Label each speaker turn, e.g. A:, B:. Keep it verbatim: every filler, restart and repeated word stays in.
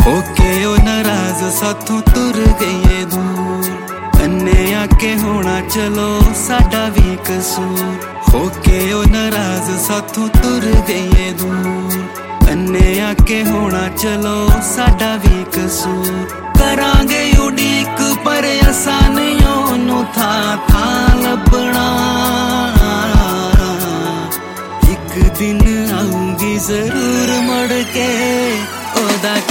A: होके ओ नाराज साथों तुर गई दूर, अन्ने आके होना चलो साडा भी कसूर। होके ओ नाराज साथों तुर गई दूर, अन्ने आके होना चलो साडा भी कसूर। करांगे उड़ीक पर असां नहीं ओनू था था लभना, एक दिन आऊंगी जरूर मुड़ के ओदा